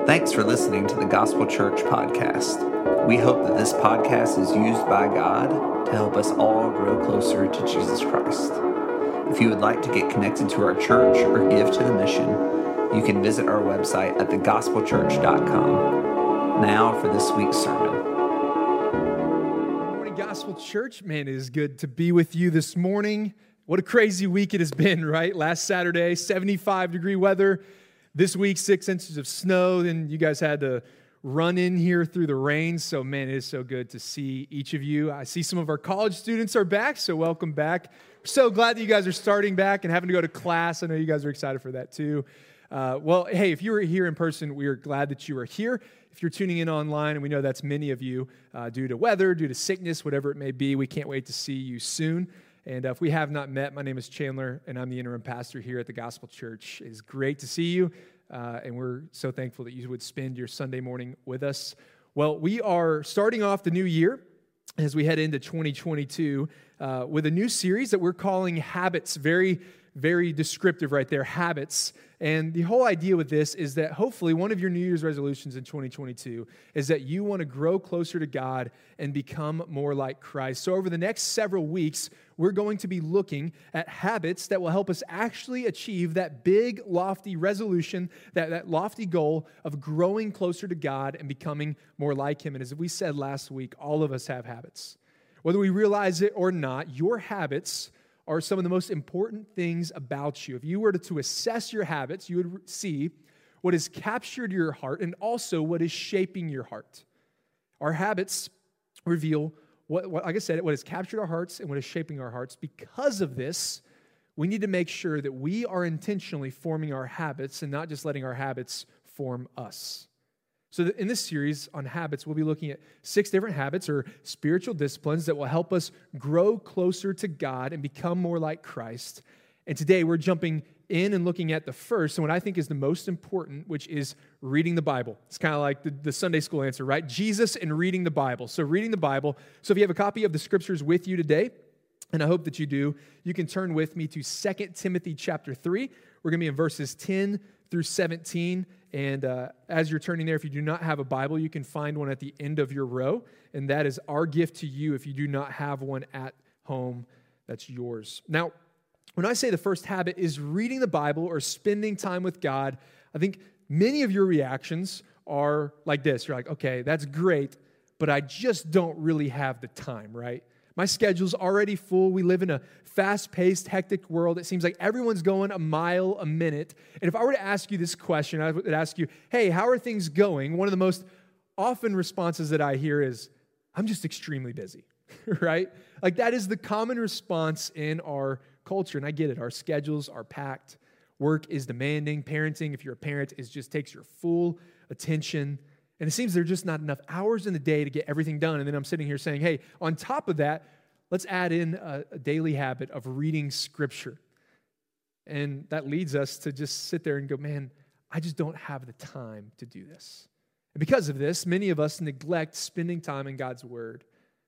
Thanks for listening to the Gospel Church podcast. We hope that this podcast is used by God to help us all grow closer to Jesus Christ. If you would like to get connected to our church or give to the mission, you can visit our website at thegospelchurch.com. Now for this week's sermon. Good morning, Gospel Church. Man, it is good to be with you this morning. What a crazy week it has been, right? Last Saturday, 75-degree weather. This week, 6 inches of snow, and you guys had to run in here through the rain. So, man, it is so good to see each of you. I see some of our college students are back, so welcome back. We're so glad that you guys are starting back and having to go to class. I know you guys are excited for that too. Well, hey, if you were here in person, we are glad that you are here. If you're tuning in online, and we know that's many of you, due to weather, due to sickness, whatever it may be, we can't wait to see you soon. And if we have not met, my name is Chandler, and I'm the interim pastor here at the Gospel Church. It is great to see you, and we're so thankful that you would spend your Sunday morning with us. Well, we are starting off the new year as we head into 2022 with a new series that we're calling Habits. Very, very descriptive right there, Habits. And the whole idea with this is that hopefully one of your New Year's resolutions in 2022 is that you want to grow closer to God and become more like Christ. So over the next several weeks, we're going to be looking at habits that will help us actually achieve that big, lofty resolution, that lofty goal of growing closer to God and becoming more like Him. And as we said last week, all of us have habits. Whether we realize it or not, your habits are some of the most important things about you. If you were to assess your habits, you would see what has captured your heart and also what is shaping your heart. Our habits reveal what like I said, what has captured our hearts and what is shaping our hearts. Because of this, we need to make sure that we are intentionally forming our habits and not just letting our habits form us. So in this series on habits, we'll be looking at 6 different habits or spiritual disciplines that will help us grow closer to God and become more like Christ. And today we're jumping in and looking at the first, and what I think is the most important, which is reading the Bible. It's kind of like the Sunday school answer, right? Jesus and reading the Bible. So reading the Bible. So if you have a copy of the scriptures with you today, and I hope that you do, you can turn with me to 2 Timothy chapter 3. We're going to be in verses 10 through 17. And as you're turning there, if you do not have a Bible, you can find one at the end of your row. And that is our gift to you if you do not have one at home. That's yours. Now, when I say the first habit is reading the Bible or spending time with God, I think many of your reactions are like this. You're like, okay, that's great, but I just don't really have the time, right? My schedule's already full. We live in a fast-paced, hectic world. It seems like everyone's going a mile a minute. And if I were to ask you this question, I would ask you, hey, how are things going? One of the most often responses that I hear is, I'm just extremely busy, right? Like that is the common response in our culture. And I get it. Our schedules are packed. Work is demanding. Parenting, if you're a parent, just takes your full attention. And it seems there are just not enough hours in the day to get everything done. And then I'm sitting here saying, hey, on top of that, let's add in a daily habit of reading Scripture. And that leads us to just sit there and go, man, I just don't have the time to do this. And because of this, many of us neglect spending time in God's Word.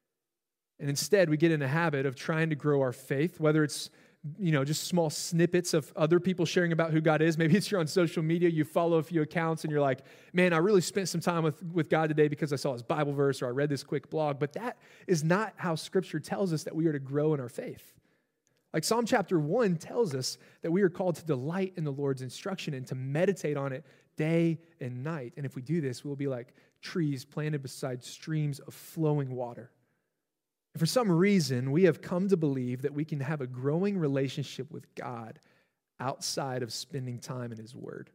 And instead, we get in a habit of trying to grow our faith, whether it's just small snippets of other people sharing about who God is. Maybe it's you're on social media, you follow a few accounts, and you're like, man, I really spent some time with God today because I saw his Bible verse or I read this quick blog. But that is not how Scripture tells us that we are to grow in our faith. Like Psalm chapter 1 tells us that we are called to delight in the Lord's instruction and to meditate on it day and night. And if we do this, we'll be like trees planted beside streams of flowing water. For some reason, we have come to believe that we can have a growing relationship with God outside of spending time in His Word.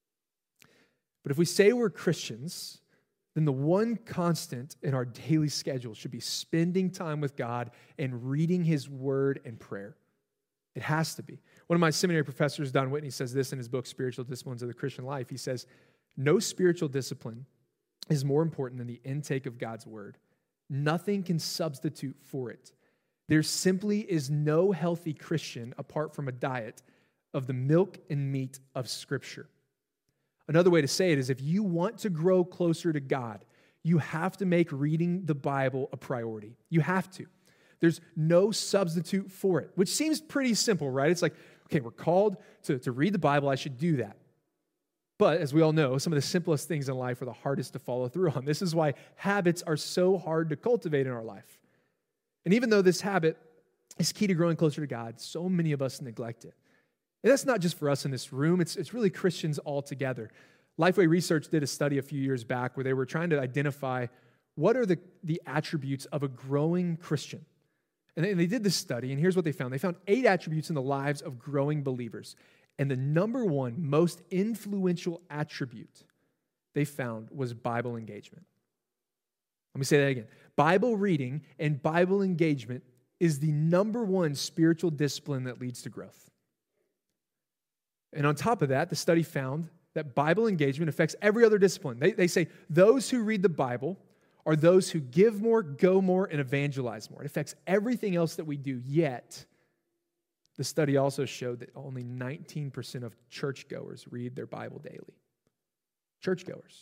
But if we say we're Christians, then the one constant in our daily schedule should be spending time with God and reading His Word and prayer. It has to be. One of my seminary professors, Don Whitney, says this in his book, Spiritual Disciplines of the Christian Life. He says, no spiritual discipline is more important than the intake of God's Word. Nothing can substitute for it. There simply is no healthy Christian apart from a diet of the milk and meat of Scripture. Another way to say it is if you want to grow closer to God, you have to make reading the Bible a priority. You have to. There's no substitute for it, which seems pretty simple, right? It's like, okay, we're called to read the Bible. I should do that. But as we all know, some of the simplest things in life are the hardest to follow through on. This is why habits are so hard to cultivate in our life. And even though this habit is key to growing closer to God, so many of us neglect it. And that's not just for us in this room, it's really Christians all together. Lifeway Research did a study a few years back where they were trying to identify what are the attributes of a growing Christian. And they did this study, and here's what they found. They found 8 attributes in the lives of growing believers. And the number one most influential attribute they found was Bible engagement. Let me say that again. Bible reading and Bible engagement is the number one spiritual discipline that leads to growth. And on top of that, the study found that Bible engagement affects every other discipline. They say those who read the Bible are those who give more, go more, and evangelize more. It affects everything else that we do, yet the study also showed that only 19% of churchgoers read their Bible daily. Churchgoers.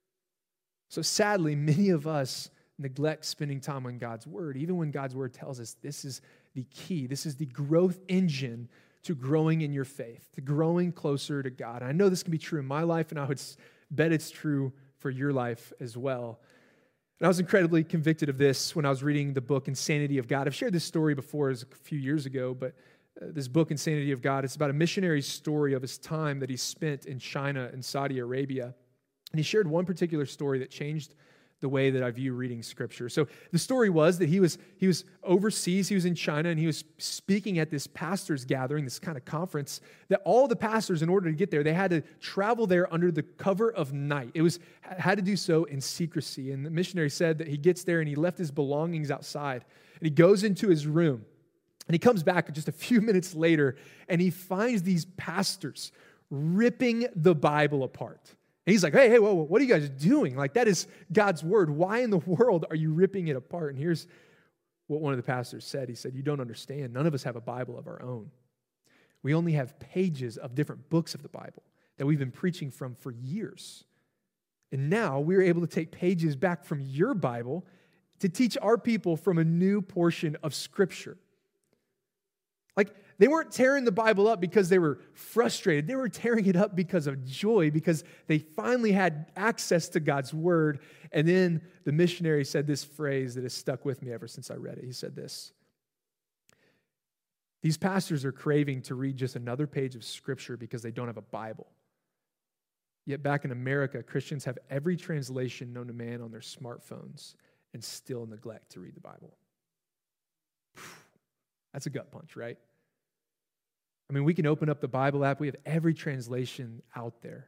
So sadly, many of us neglect spending time on God's Word, even when God's Word tells us this is the key, this is the growth engine to growing in your faith, to growing closer to God. And I know this can be true in my life, and I would bet it's true for your life as well. And I was incredibly convicted of this when I was reading the book Insanity of God. I've shared this story before, it was a few years ago, but this book, Insanity of God, it's about a missionary's story of his time that he spent in China and Saudi Arabia. And he shared one particular story that changed the way that I view reading Scripture. So the story was that he was overseas, he was in China, and he was speaking at this pastor's gathering, this kind of conference, that all the pastors, in order to get there, they had to travel there under the cover of night. It had to do so in secrecy. And the missionary said that he gets there and he left his belongings outside. And he goes into his room. And he comes back just a few minutes later, and he finds these pastors ripping the Bible apart. And he's like, hey, whoa, what are you guys doing? Like, that is God's Word. Why in the world are you ripping it apart? And here's what one of the pastors said. He said, you don't understand. None of us have a Bible of our own. We only have pages of different books of the Bible that we've been preaching from for years. And now we're able to take pages back from your Bible to teach our people from a new portion of Scripture. Like, they weren't tearing the Bible up because they were frustrated. They were tearing it up because of joy, because they finally had access to God's Word. And then the missionary said this phrase that has stuck with me ever since I read it. He said this: these pastors are craving to read just another page of Scripture because they don't have a Bible. Yet back in America, Christians have every translation known to man on their smartphones and still neglect to read the Bible. That's a gut punch, right? I mean, we can open up the Bible app. We have every translation out there.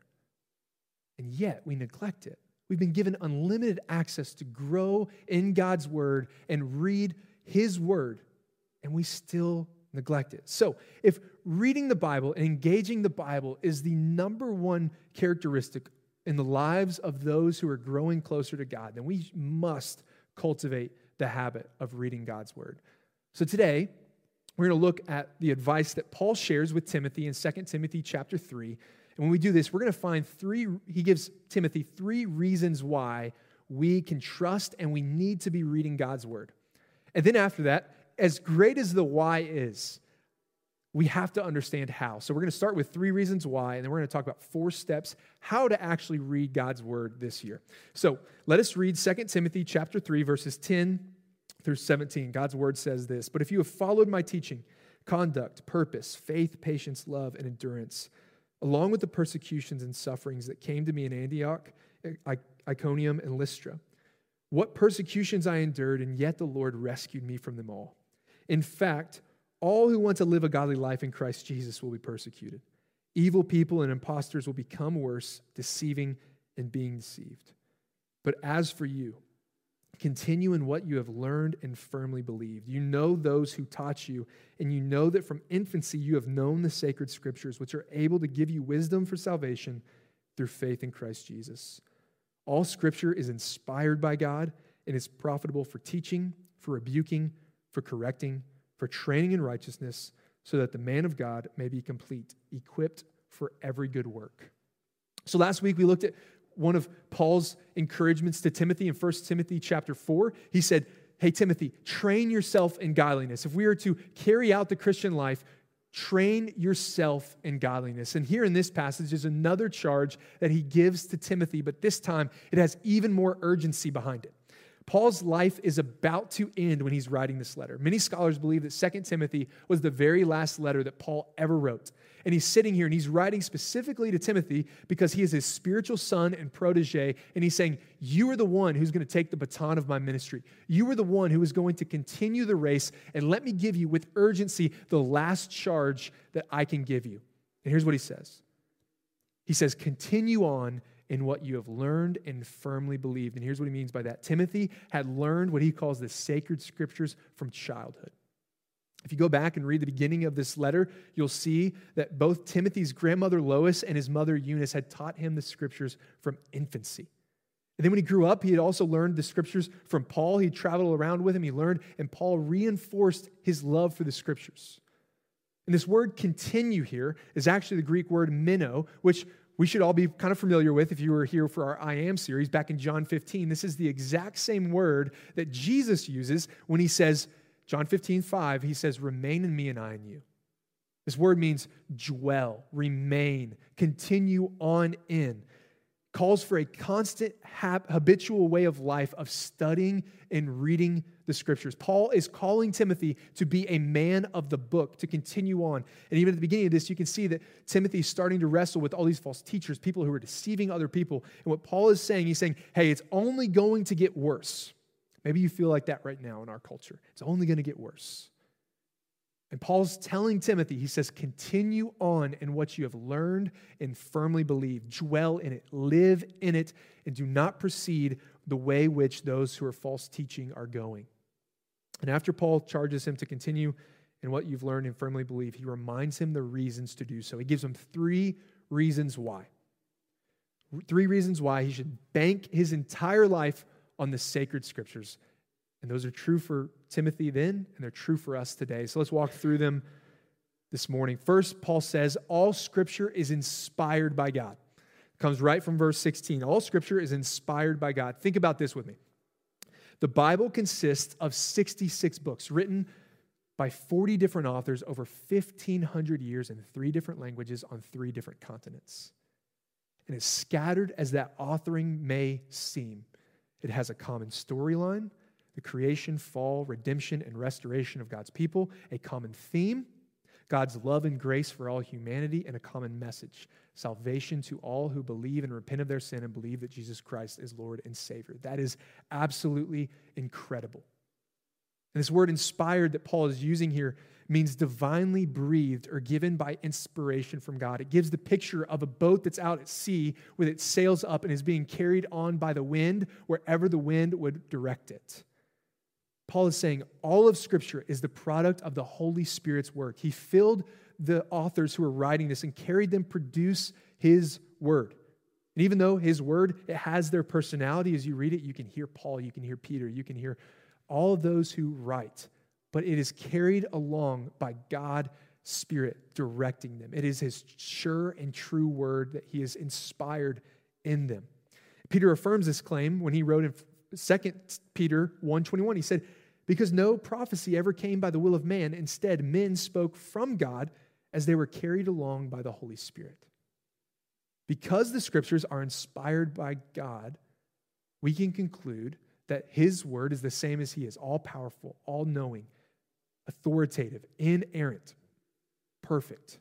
And yet, we neglect it. We've been given unlimited access to grow in God's Word and read His Word, and we still neglect it. So, if reading the Bible and engaging the Bible is the number one characteristic in the lives of those who are growing closer to God, then we must cultivate the habit of reading God's Word. So today, we're going to look at the advice that Paul shares with Timothy in 2 Timothy chapter 3. And when we do this, we're going to find he gives Timothy 3 reasons why we can trust and we need to be reading God's Word. And then after that, as great as the why is, we have to understand how. So we're going to start with 3 reasons why, and then we're going to talk about 4 steps how to actually read God's Word this year. So let us read 2 Timothy chapter 3, verses 10 through 17. God's Word says this: but if you have followed my teaching, conduct, purpose, faith, patience, love, and endurance, along with the persecutions and sufferings that came to me in Antioch, Iconium, and Lystra, what persecutions I endured, and yet the Lord rescued me from them all. In fact, all who want to live a godly life in Christ Jesus will be persecuted. Evil people and impostors will become worse, deceiving and being deceived. But as for you, continue in what you have learned and firmly believed. You know those who taught you, and you know that from infancy you have known the sacred Scriptures, which are able to give you wisdom for salvation through faith in Christ Jesus. All Scripture is inspired by God and is profitable for teaching, for rebuking, for correcting, for training in righteousness, so that the man of God may be complete, equipped for every good work. So last week we looked at one of Paul's encouragements to Timothy in 1 Timothy chapter 4. He said, hey, Timothy, train yourself in godliness. If we are to carry out the Christian life, Train yourself in godliness. And here in this passage is another charge that he gives to Timothy, but this time it has even more urgency behind it. Paul's life is about to end when he's writing this letter. Many scholars believe that 2 Timothy was the very last letter that Paul ever wrote. And he's sitting here and he's writing specifically to Timothy because he is his spiritual son and protege. And he's saying, you are the one who's going to take the baton of my ministry. You are the one who is going to continue the race. And let me give you with urgency the last charge that I can give you. And here's what he says. He says, continue on in what you have learned and firmly believed. And here's what he means by that. Timothy had learned what he calls the sacred scriptures from childhood. If you go back and read the beginning of this letter, you'll see that both Timothy's grandmother Lois and his mother Eunice had taught him the scriptures from infancy. And then when he grew up, he had also learned the scriptures from Paul. He traveled around with him, he learned, and Paul reinforced his love for the scriptures. And this word continue here is actually the Greek word meno, which we should all be kind of familiar with if you were here for our I Am series back in John 15. This is the exact same word that Jesus uses when he says, John 15:5, he says, remain in me and I in you. This word means dwell, remain, continue on in. Calls for a constant habitual way of life of studying and reading the scriptures. Paul is calling Timothy to be a man of the book, to continue on. And even at the beginning of this, you can see that Timothy is starting to wrestle with all these false teachers, people who are deceiving other people. And what Paul is saying, he's saying, hey, it's only going to get worse. Maybe you feel like that right now in our culture. It's only going to get worse. And Paul's telling Timothy, he says, continue on in what you have learned and firmly believe. Dwell in it, live in it, and do not proceed the way which those who are false teaching are going. And after Paul charges him to continue in what you've learned and firmly believe, he reminds him the reasons to do so. He gives him 3 reasons why. 3 reasons why he should bank his entire life on the sacred scriptures. And those are true for Timothy then, and they're true for us today. So let's walk through them this morning. First, Paul says, all scripture is inspired by God. It comes right from verse 16. All scripture is inspired by God. Think about this with me. The Bible consists of 66 books written by 40 different authors over 1,500 years in 3 different languages on 3 different continents. And as scattered as that authoring may seem, it has a common storyline, the creation, fall, redemption, and restoration of God's people, a common theme, God's love and grace for all humanity, and a common message, salvation to all who believe and repent of their sin and believe that Jesus Christ is Lord and Savior. That is absolutely incredible. And this word inspired that Paul is using here means divinely breathed or given by inspiration from God. It gives the picture of a boat that's out at sea with its sails up and is being carried on by the wind wherever the wind would direct it. Paul is saying all of Scripture is the product of the Holy Spirit's work. He filled the authors who were writing this and carried them produce His word. And even though His word, it has their personality as you read it, you can hear Paul, you can hear Peter, you can hear all of those who write. But it is carried along by God's Spirit directing them. It is His sure and true word that He has inspired in them. Peter affirms this claim when he wrote in 2 Peter 1:21. He said, because no prophecy ever came by the will of man. Instead, men spoke from God as they were carried along by the Holy Spirit. Because the Scriptures are inspired by God, we can conclude that His word is the same as He is, all-powerful, all-knowing, authoritative, inerrant, perfect.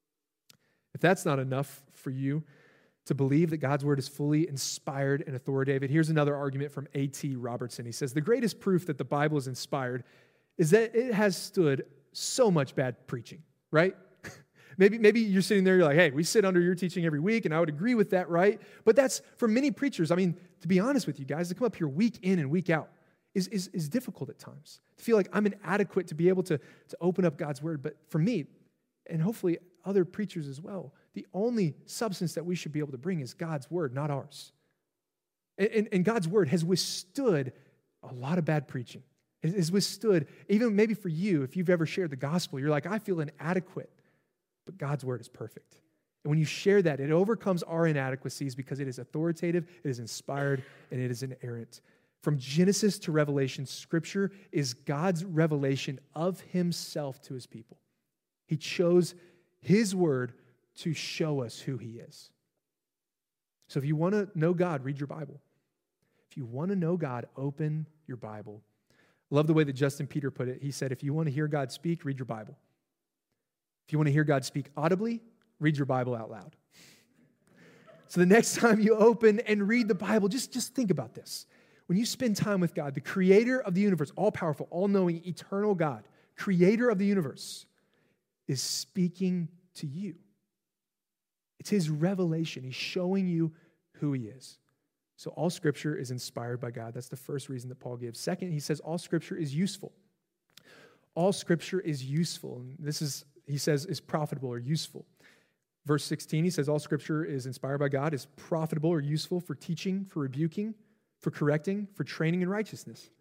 If that's not enough for you to believe that God's word is fully inspired and authoritative, here's another argument from A.T. Robertson. He says, the greatest proof that the Bible is inspired is that it has stood so much bad preaching, right? Maybe you're sitting there, you're like, hey, we sit under your teaching every week, and I would agree with that, right? But that's, for many preachers, I mean, to be honest with you guys, to come up here week in and week out is difficult at times. To feel like I'm inadequate to be able to open up God's word. But for me, and hopefully other preachers as well, the only substance that we should be able to bring is God's word, not ours. And God's word has withstood a lot of bad preaching. It has withstood, even maybe for you, if you've ever shared the gospel, you're like, I feel inadequate. But God's word is perfect. And when you share that, it overcomes our inadequacies because it is authoritative, it is inspired, and it is inerrant. From Genesis to Revelation, Scripture is God's revelation of Himself to His people. He chose his word to show us who he is. So if you want to know God, read your Bible. If you want to know God, open your Bible. I love the way that Justin Peter put it. He said, if you want to hear God speak, read your Bible. If you want to hear God speak audibly, read your Bible out loud. So the next time you open and read the Bible, just think about this. When you spend time with God, the creator of the universe, all-powerful, all-knowing, eternal God, creator of the universe, is speaking to you. It's his revelation. He's showing you who he is. So all Scripture is inspired by God. That's the first reason that Paul gives. Second, he says all Scripture is useful. All Scripture is useful. And this is, he says, is profitable or useful. Verse 16, he says all Scripture is inspired by God, is profitable or useful for teaching, for rebuking, for correcting, for training in righteousness.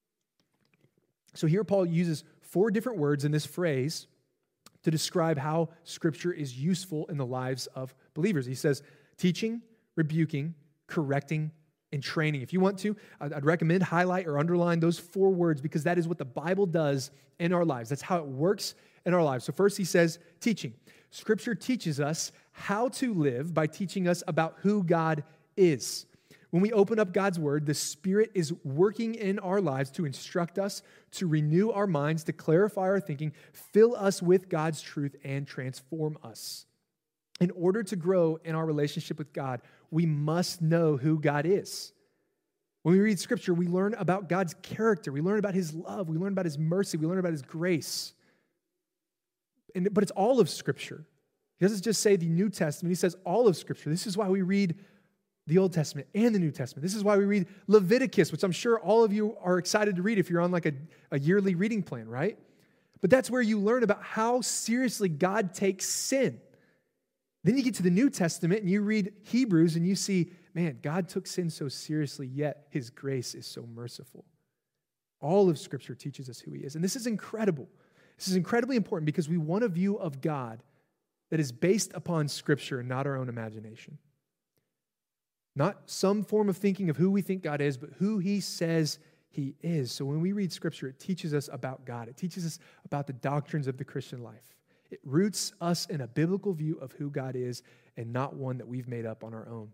So here Paul uses 4 different words in this phrase to describe how Scripture is useful in the lives of believers. He says teaching, rebuking, correcting, and training. If you want to, I'd recommend highlight or underline those 4 words because that is what the Bible does in our lives. That's how it works in our lives. So first he says teaching. Scripture teaches us how to live by teaching us about who God is. When we open up God's word, the Spirit is working in our lives to instruct us, to renew our minds, to clarify our thinking, fill us with God's truth, and transform us. In order to grow in our relationship with God, we must know who God is. When we read Scripture, we learn about God's character. We learn about his love. We learn about his mercy. We learn about his grace. But it's all of Scripture. He doesn't just say the New Testament. He says all of Scripture. This is why we read the Old Testament and the New Testament. This is why we read Leviticus, which I'm sure all of you are excited to read if you're on like a yearly reading plan, right? But that's where you learn about how seriously God takes sin. Then you get to the New Testament and you read Hebrews and you see, man, God took sin so seriously, yet his grace is so merciful. All of Scripture teaches us who he is. And this is incredible. This is incredibly important because we want a view of God that is based upon Scripture and not our own imagination. Not some form of thinking of who we think God is, but who he says he is. So when we read Scripture, it teaches us about God. It teaches us about the doctrines of the Christian life. It roots us in a biblical view of who God is and not one that we've made up on our own.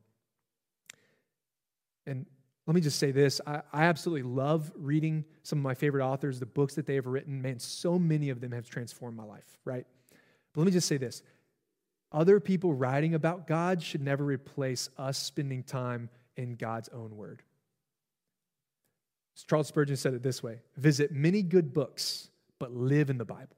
And let me just say this. I absolutely love reading some of my favorite authors, the books that they have written. Man, so many of them have transformed my life, right? But let me just say this. Other people writing about God should never replace us spending time in God's own word. Charles Spurgeon said it this way: visit many good books, but live in the Bible.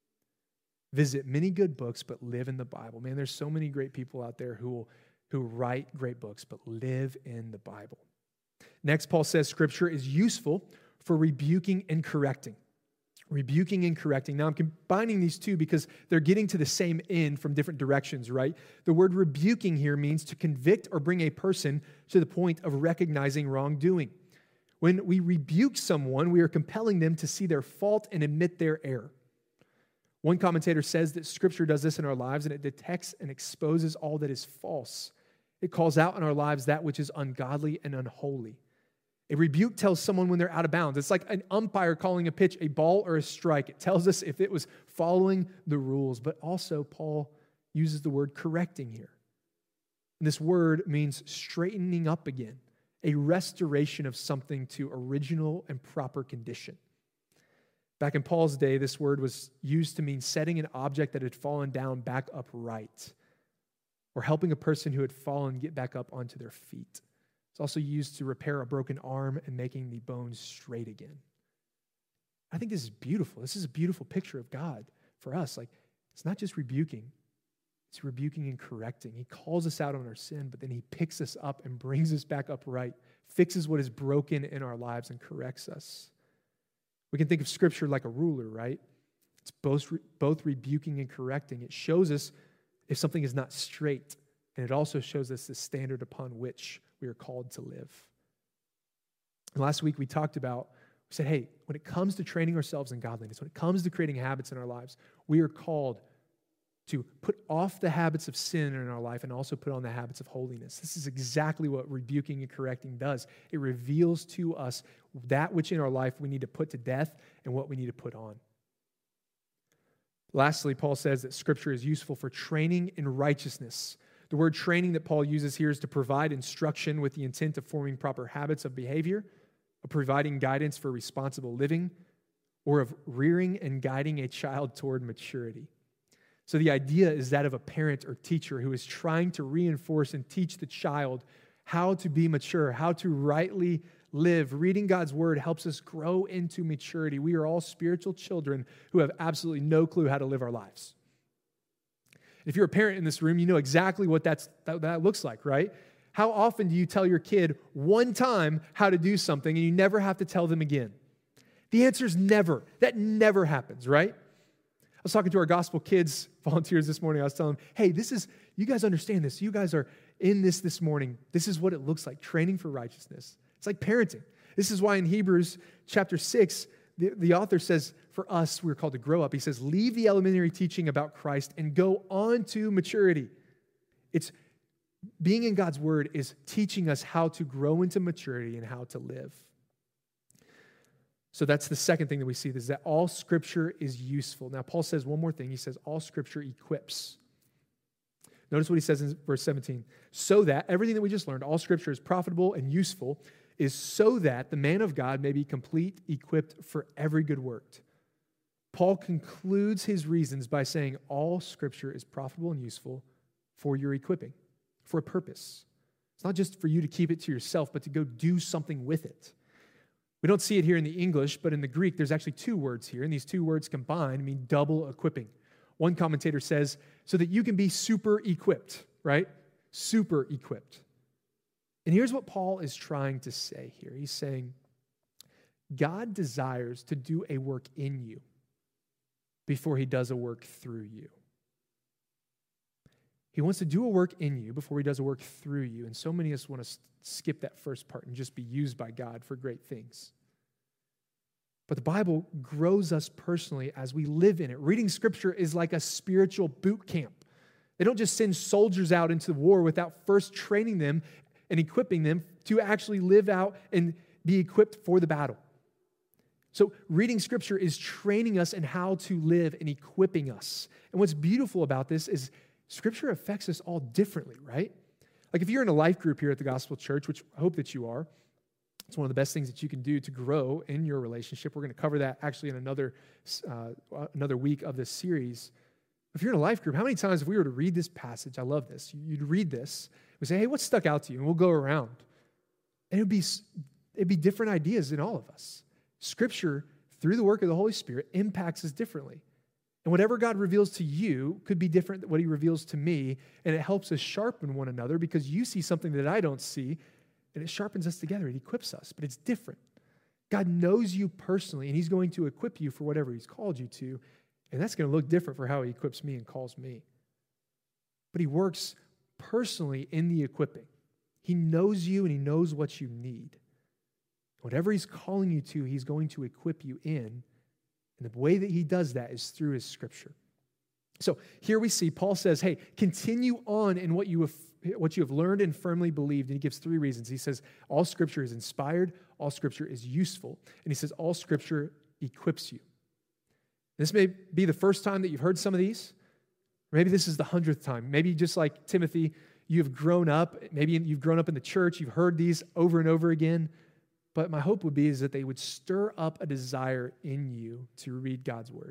Visit many good books, but live in the Bible. Man, there's so many great people out there who write great books, but live in the Bible. Next, Paul says Scripture is useful for rebuking and correcting. Rebuking and correcting. Now, I'm combining these two because they're getting to the same end from different directions, right? The word rebuking here means to convict or bring a person to the point of recognizing wrongdoing. When we rebuke someone, we are compelling them to see their fault and admit their error. One commentator says that Scripture does this in our lives, and it detects and exposes all that is false. It calls out in our lives that which is ungodly and unholy. A rebuke tells someone when they're out of bounds. It's like an umpire calling a pitch, a ball or a strike. It tells us if it was following the rules. But also, Paul uses the word correcting here. And this word means straightening up again, a restoration of something to original and proper condition. Back in Paul's day, this word was used to mean setting an object that had fallen down back upright, or helping a person who had fallen get back up onto their feet. It's also used to repair a broken arm and making the bones straight again. I think this is beautiful. This is a beautiful picture of God for us. Like, it's not just rebuking, it's rebuking and correcting. He calls us out on our sin, but then he picks us up and brings us back upright, fixes what is broken in our lives, and corrects us. We can think of Scripture like a ruler, right? It's both rebuking and correcting. It shows us if something is not straight, and it also shows us the standard upon which we are called to live. And last week we said, hey, when it comes to training ourselves in godliness, when it comes to creating habits in our lives, we are called to put off the habits of sin in our life and also put on the habits of holiness. This is exactly what rebuking and correcting does. It reveals to us that which in our life we need to put to death and what we need to put on. Lastly, Paul says that Scripture is useful for training in righteousness. The word training that Paul uses here is to provide instruction with the intent of forming proper habits of behavior, of providing guidance for responsible living, or of rearing and guiding a child toward maturity. So the idea is that of a parent or teacher who is trying to reinforce and teach the child how to be mature, how to rightly live. Reading God's word helps us grow into maturity. We are all spiritual children who have absolutely no clue how to live our lives. If you're a parent in this room, you know exactly what that looks like, right? How often do you tell your kid one time how to do something and you never have to tell them again? The answer is never. That never happens, right? I was talking to our Gospel Kids volunteers this morning. I was telling them, hey, you guys understand this. You guys are in this morning. This is what it looks like, training for righteousness. It's like parenting. This is why in Hebrews chapter 6, the author says, for us, we're called to grow up. He says, leave the elementary teaching about Christ and go on to maturity. It's being in God's word is teaching us how to grow into maturity and how to live. So that's the second thing that we see, is that all Scripture is useful. Now, Paul says one more thing. He says all Scripture equips. Notice what he says in verse 17. So that, everything that we just learned, all Scripture is profitable and useful, is so that the man of God may be complete, equipped for every good work. Paul concludes his reasons by saying all Scripture is profitable and useful for your equipping, for a purpose. It's not just for you to keep it to yourself, but to go do something with it. We don't see it here in the English, but in the Greek, there's actually two words here, and these two words combined mean double equipping. One commentator says, so that you can be super equipped, right? Super equipped. And here's what Paul is trying to say here. He's saying, God desires to do a work in you before he does a work through you. He wants to do a work in you before he does a work through you. And so many of us want to skip that first part and just be used by God for great things. But the Bible grows us personally as we live in it. Reading Scripture is like a spiritual boot camp. They don't just send soldiers out into the war without first training them and equipping them to actually live out and be equipped for the battle. So reading Scripture is training us in how to live and equipping us. And what's beautiful about this is Scripture affects us all differently, right? Like if you're in a life group here at the Gospel Church, which I hope that you are, it's one of the best things that you can do to grow in your relationship. We're going to cover that actually in another week of this series. If you're in a life group, how many times if we were to read this passage, I love this, you'd read this, we say, hey, what stuck out to you? And we'll go around. And it'd be different ideas in all of us. Scripture, through the work of the Holy Spirit, impacts us differently. And whatever God reveals to you could be different than what he reveals to me, and it helps us sharpen one another because you see something that I don't see, and it sharpens us together. It equips us, but it's different. God knows you personally, and he's going to equip you for whatever he's called you to, and that's going to look different for how he equips me and calls me. But he works personally in the equipping. He knows you, and he knows what you need. Whatever he's calling you to, he's going to equip you in. And the way that he does that is through his Scripture. So here we see Paul says, hey, continue on in what you have learned and firmly believed. And he gives three reasons. He says, all Scripture is inspired, all Scripture is useful, and he says, all Scripture equips you. This may be the first time that you've heard some of these. Maybe this is the 100th time. Maybe just like Timothy, you've grown up. Maybe you've grown up in the church. You've heard these over and over again. But my hope would be is that they would stir up a desire in you to read God's word.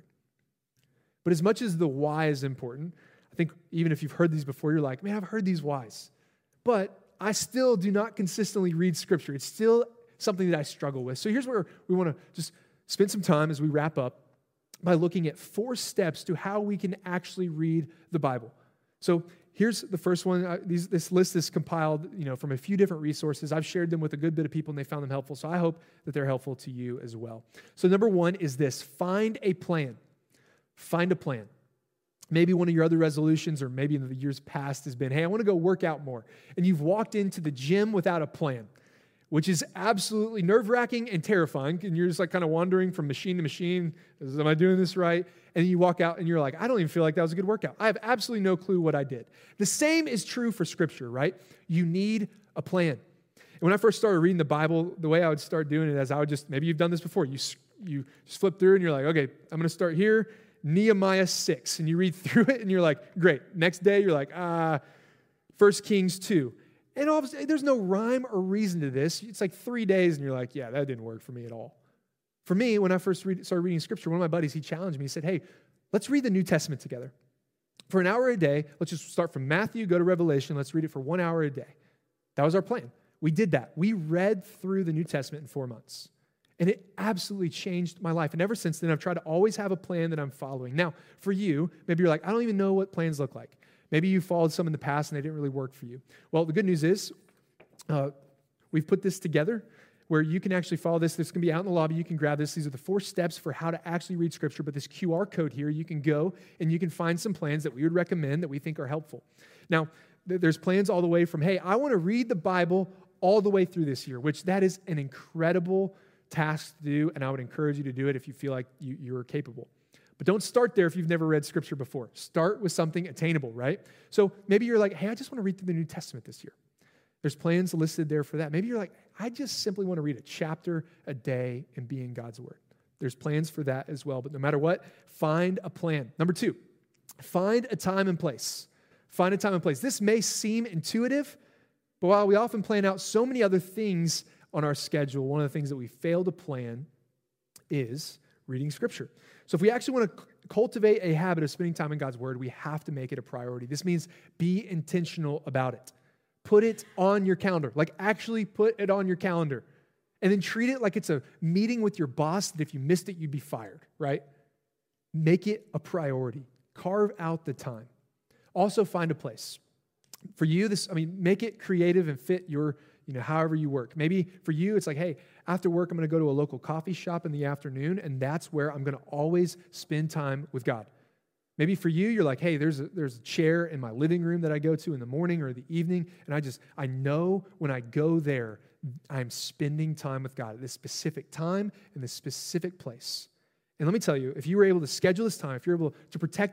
But as much as the why is important, I think even if you've heard these before, you're like, man, I've heard these whys. But I still do not consistently read Scripture. It's still something that I struggle with. So here's where we want to just spend some time as we wrap up by looking at 4 steps to how we can actually read the Bible. So here's the first one. This list is compiled, from a few different resources. I've shared them with a good bit of people, and they found them helpful. So I hope that they're helpful to you as well. So number 1 is this: find a plan. Find a plan. Maybe one of your other resolutions, or maybe in the years past, has been, hey, I want to go work out more. And you've walked into the gym without a plan, which is absolutely nerve-wracking and terrifying. And you're just like kind of wandering from machine to machine. Am I doing this right? And then you walk out and you're like, I don't even feel like that was a good workout. I have absolutely no clue what I did. The same is true for Scripture, right? You need a plan. And when I first started reading the Bible, the way I would start doing it is I would just, maybe you've done this before, you just flip through and you're like, okay, I'm going to start here. Nehemiah 6, and you read through it, and you're like, great. Next day, you're like, 1 Kings 2. And obviously, there's no rhyme or reason to this. It's like 3 days, and you're like, yeah, that didn't work for me at all. For me, when I first started reading Scripture, one of my buddies, he challenged me. He said, hey, let's read the New Testament together. For an hour a day, let's just start from Matthew, go to Revelation. Let's read it for 1 hour a day. That was our plan. We did that. We read through the New Testament in 4 months. And it absolutely changed my life. And ever since then, I've tried to always have a plan that I'm following. Now, for you, maybe you're like, I don't even know what plans look like. Maybe you followed some in the past and they didn't really work for you. Well, the good news is we've put this together where you can actually follow this. This can be out in the lobby. You can grab this. These are the 4 steps for how to actually read Scripture. But this QR code here, you can go and you can find some plans that we would recommend that we think are helpful. Now, there's plans all the way from, hey, I want to read the Bible all the way through this year, which that is an incredible task to do, and I would encourage you to do it if you feel like you're capable. But don't start there if you've never read Scripture before. Start with something attainable, right? So maybe you're like, hey, I just want to read through the New Testament this year. There's plans listed there for that. Maybe you're like, I just simply want to read a chapter a day and be in God's Word. There's plans for that as well. But no matter what, find a plan. Number 2, find a time and place. Find a time and place. This may seem intuitive, but while we often plan out so many other things on our schedule, one of the things that we fail to plan is reading Scripture. So if we actually want to cultivate a habit of spending time in God's Word, we have to make it a priority. This means be intentional about it. Put it on your calendar. Like actually put it on your calendar. And then treat it like it's a meeting with your boss that if you missed it, you'd be fired, right? Make it a priority. Carve out the time. Also find a place. For you, make it creative and fit your, however you work. Maybe for you, it's like, hey, after work, I'm going to go to a local coffee shop in the afternoon, and that's where I'm going to always spend time with God. Maybe for you, you're like, hey, there's a chair in my living room that I go to in the morning or the evening, and I know when I go there, I'm spending time with God at this specific time in this specific place. And let me tell you, if you were able to schedule this time, if you're able to protect